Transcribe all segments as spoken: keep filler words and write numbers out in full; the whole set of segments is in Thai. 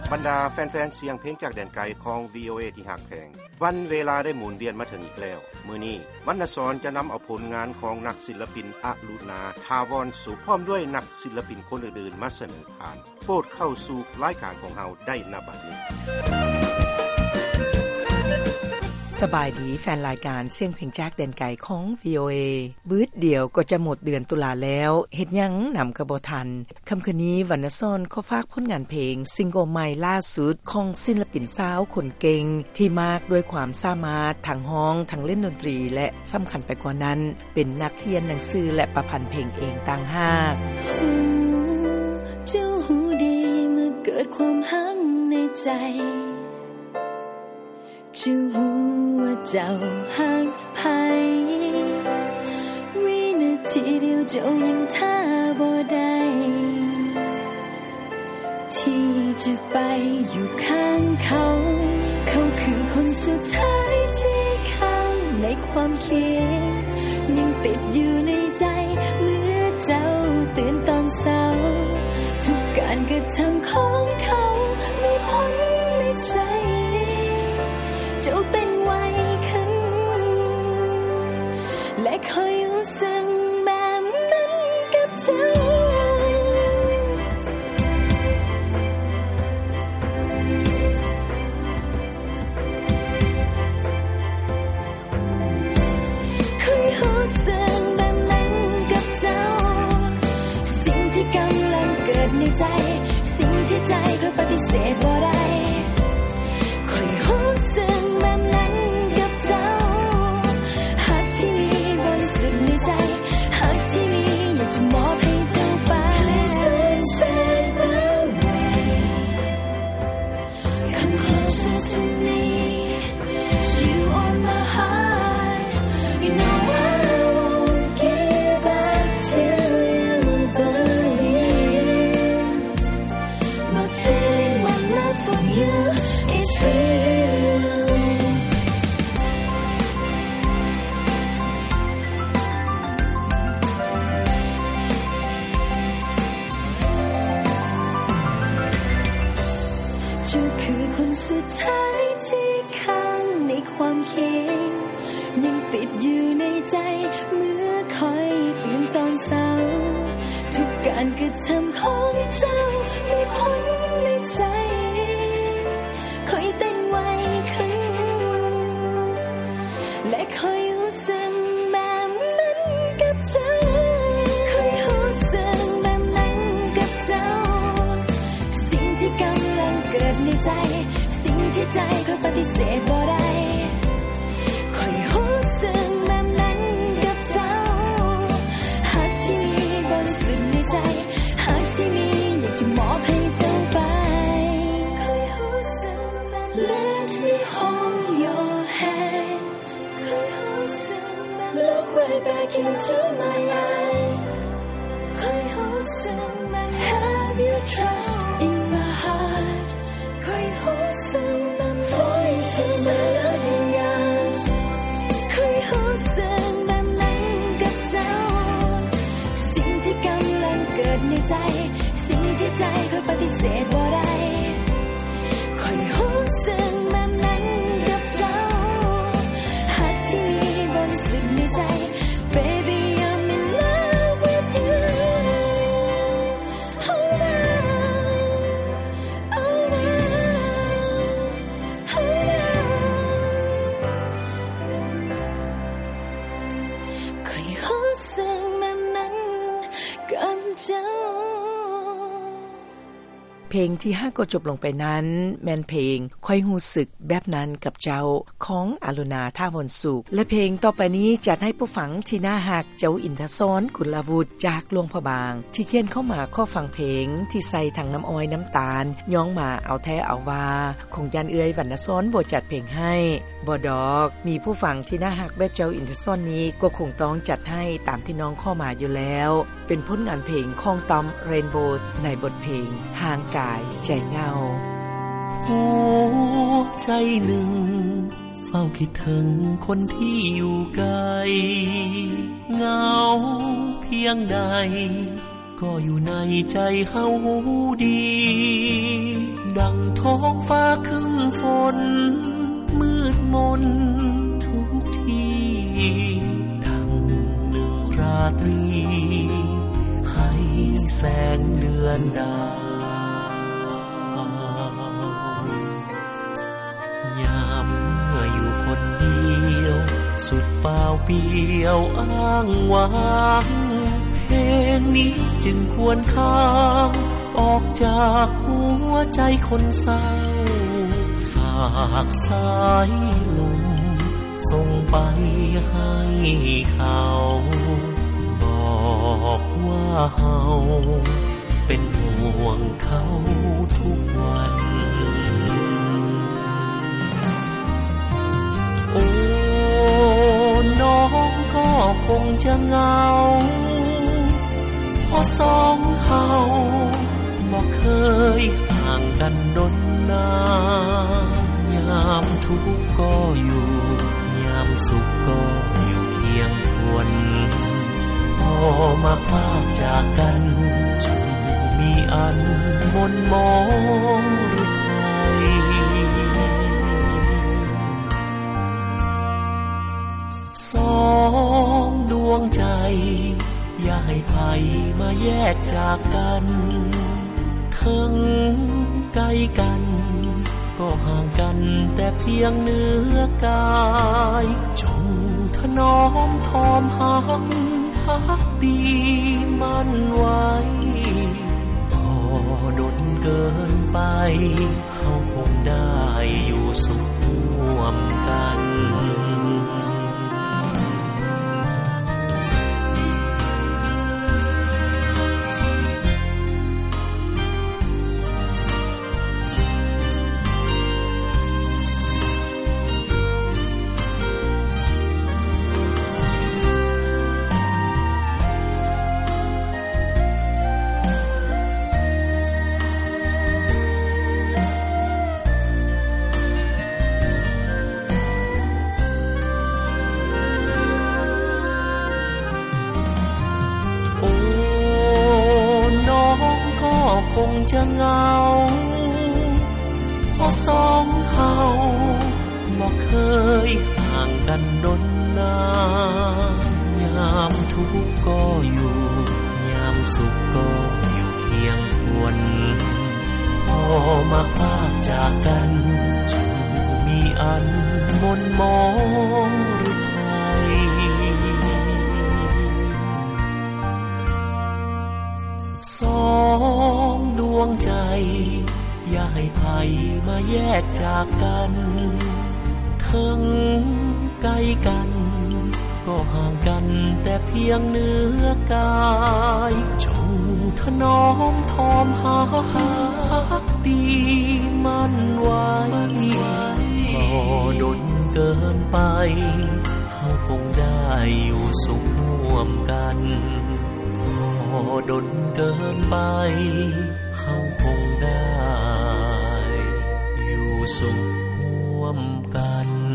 บรรดาแฟนๆเสียงเพลงจากแดนไกลของ วี โอ เอ ที่หักแพงวันเวลาได้หมุนเวียนมาถึงอีกแล้วมื้อนี้วรรณสรจะนําเอาผลงานของนักศิลปินอรุณาทาวรสุขพร้อมด้วยนักศิลปินคนอื่นๆมาเสนอผ่านโปรดเข้าสู่รายการของเฮาได้ณบัดนี้สบายดีแฟนรายการเสียงเพลงจากแดนไกลของ วี โอ เอ บืดเดียวก็จะหมดเดือนตุลาแล้วเฮ็ดหยังนํากระบ่ทันค่ำคืนนี้วรรณสรขอฝากผลงานเพลงซิงเกิลใหม่ล่าสุดของศิลปินสาวคนเก่งที่มากด้วยความสามารถทั้งร้องทั้งเล่นดนตรีและสำคัญไปกว่านั้นเป็นนักเขียนหนังสือและประพันธ์เพลงเองต่างหากเจ้าหูดีเมื่อเกิดความหักในใจเจ้าหูว่าเจ้าหักไผวินาทีเดียวเจ้ายังท่าบ่ได้ที่จะไปอยู่ข้างเขาเขาคือคนสุดท้ายที่ข้างในความคิดยังติดอยู่ในใจเมื่อเจ้าตื่นตอนเช้าทุกการกระทำของเขามีผลในใจเจ้าเต้นไวขึ้นและคอยรู้สึกแบบนั้นกับเจ้าคอยรู้สึกแบบนั้นกับเจ้าสิ่งที่กำลังเกิดในใจสิ่งที่ใจคอยปฏิเสธบ่ได้คอยรู้สึกแบบนั้นกับเจ้าหักที่มีบริสุทธิ์ในใจหักที่มีอยากจะมอบให้เจ้าไป Please don't take me away Come closer to me You on my heart You know I won't give up till you believe My feeling, my love for you is realเจ้าคือคนสุดท้ายที่ข้างในความคิดยังติดอยู่ในใจเมื่อคอยตื่นตอนเช้าทุกการกระทำของเจ้ามีผลในใจคอยเต้นไวขึ้นและคอยรู้สึกแบบนั้นกับเจ้าคอยรู้สึกแบบนั้นกับเจ้าสิ่งที่กำลังเกิดในใจสิ่งที่ใจคอยปฏิเสธบ่ได้คอยรู้สึกแบบนั้นกับเจ้าหักที่มีบริสุทธิ์ในใจหักที่มีอยากจะมอบให้เจ้าไปคอยรู้สึกแบบ Let me hold your hand คอยรู้สึกแบบ Look right back into my eyes คอยรู้สึกแบบ Have you trust in my heart คอยรู้สึกแบบ Fall into my loving arms คอยรู้สึกแบบนั้นกับเจ้าสิ่งที่กำลังเกิดในใจสิ่งที่ใจคอยปฏิเสธบ่ได้คอยรู้สึกแบบนั้นกับเจ้าหักที่มีบริสุทธิ์ในใจ Baby I'm in love with you Oh now Oh now Oh now คอยรู้สึกแบบนั้นกับเจ้าเพลงที่ห้าก็จบลงไปนั้นแม่นเพลงค่อยหู้สึกแบบนั้นกับเจ้าของอรุณาทาวรสุขและเพลงต่อไปนี้จัดให้ผู้ฟังที่น่าฮักเจ้าอินทศรกุลวุฒิจากหลวงพระบางที่เขียนเข้ามาข้อฟังเพลงที่ใส่ทั้งน้ำอ้อยน้ำตาลย้องมาเอาแท้เอาว่าคงยันเอื้อยวรรณสรบ่จัดเพลงให้บ่ดอกมีผู้ฟังที่น่าฮักแบบเจ้าอินทศรนี้ก็คงต้องจัดให้ตามที่น้องข้อมาอยู่แล้วเป็นผลงานเพลงของตอมเรนโบว์ในบทเพลงห่างกายใจเงาหัวใจหนึ่งเฝ้าคิดถึงคนที่อยู่ไกลเหงาเพียงใดก็อยู่ในใจเฮาดีดังท้องฟ้าครึ้มฝนมืดมนทุกที่ดังหนึ่งราตรีให้แสงเดือนดาวยามเมื่ออยู่คนเดียวสุดเปล่าเปลี่ยวอ้างว้างเพลงนี้จึงควรค้างออกจากหัวใจคนเศร้าฝากสายลมส่งไปให้เขาบอกว่าเฮาเป็นห่วงเขาทุกวันโอ้น้องก็คงจะเหงาเพราะสองเฮาบ่เคยห่างกันดนนายามทุกข์ก็อยู่ยามสุขก็อยู่เคียงคนพอมาพากจากกันจึงมีอันมนมองหรือใจสองดวงใจอย่าให้ภัยมาแยกจากกันถึงใกล้กันก็ห่างกันแต่เพียงเนื้อกายจงถนอมทอมหักพักดีมั่นไว้พอดนเกินไปเขาคงได้อยู่สุขร่วมกันคงจะเหงาเพราะสองเฮาบ่เคยห่างกันดนนายามทุกข์ก็อยู่ยามสุขก็อยู่เคียงคนพอมาพากจากกันจึงมีอันมนมองหรือใจสองดวงใจอย่าให้ภัยมาแยกจากกันถึงใกล้กันก็ห่างกันแต่เพียงเนื้อกายจงถนอมทอมหักดีมั่นไว้บ่ดนเกินไปเขาคงได้อยู่สุขร่วมกันพอดนเกินไปเขาคงได้อยู่สุขร่วมกัน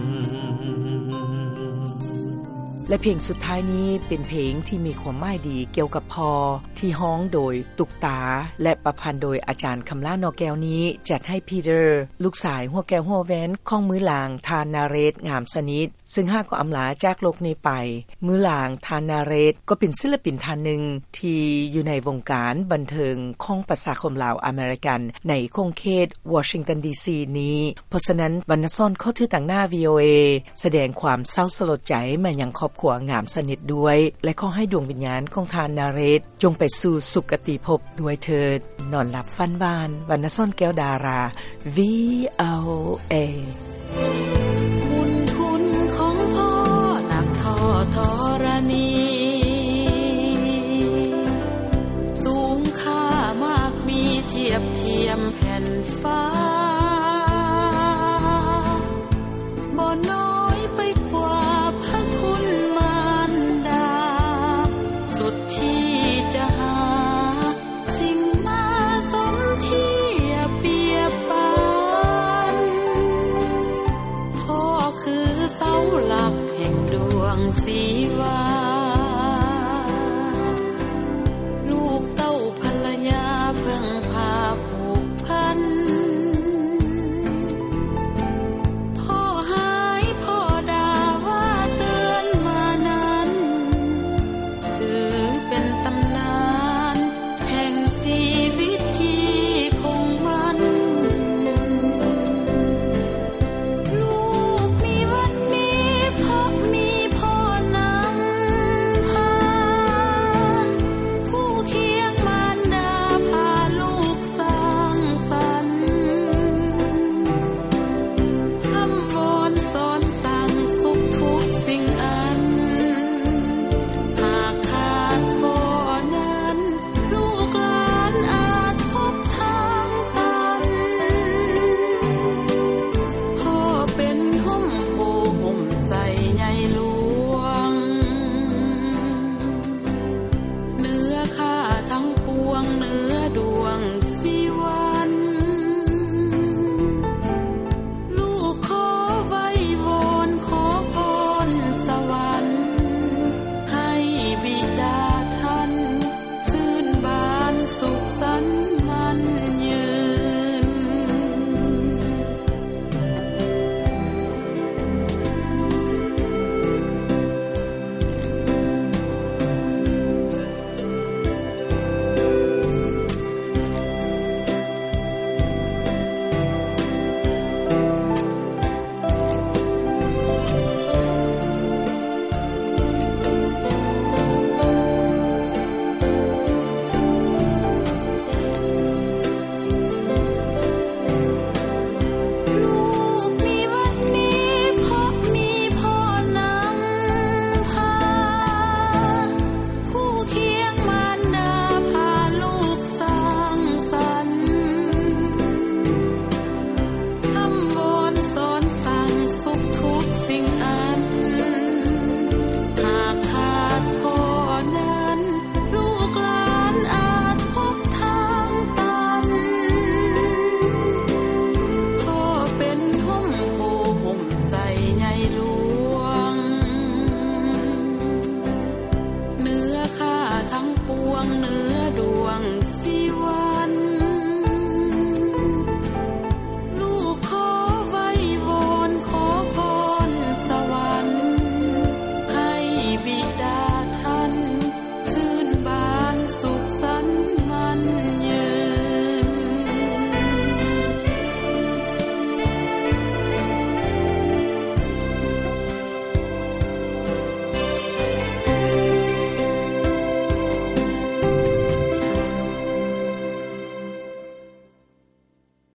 และเพลงสุดท้ายนี้เป็นเพลงที่มีความหมายดีเกี่ยวกับพอที่ฮ้องโดยตุกตาและประพันธ์โดยอาจารย์คำล่านอแก้วนี้จัดให้พีเตอร์ลูกสายหัวแก้วหัวแหวนของมือหลางทานนาเรศงามสนิทซึ่งหากก็อำลาจากโลกนี้ไปมือหลางทานนาเรศก็เป็นศิลปินท่านหนึ่งที่อยู่ในวงการบันเทิงของประชาคมลาวอเมริกันในคงเขตวอชิงตันดีซีนี้เพราะฉะนั้นวรรณซ่อนเข้าถือต่างหน้า วี โอ เอ แสดงความเศร้าสลดใจมายังครอบครัวงามสนิทด้วยและขอให้ดวงวิญญาณของทานนาเรศจงไปสู่สุคติภพด้วยเถิดนอนหลับฝันหวานวรรณซ่อนแก้วดารา วี โอ เอบุญคุณของพ่อหนักท่อธรณีสูงค่ามากมีเทียบเทียมแผ่นฟ้าบ่น้อยไปกว่าพระคุณมารดาสุดที่จะหาสิ่งมาสมเทียบเปรียบปานพ่อคือเสาหลักแห่งดวงสีวา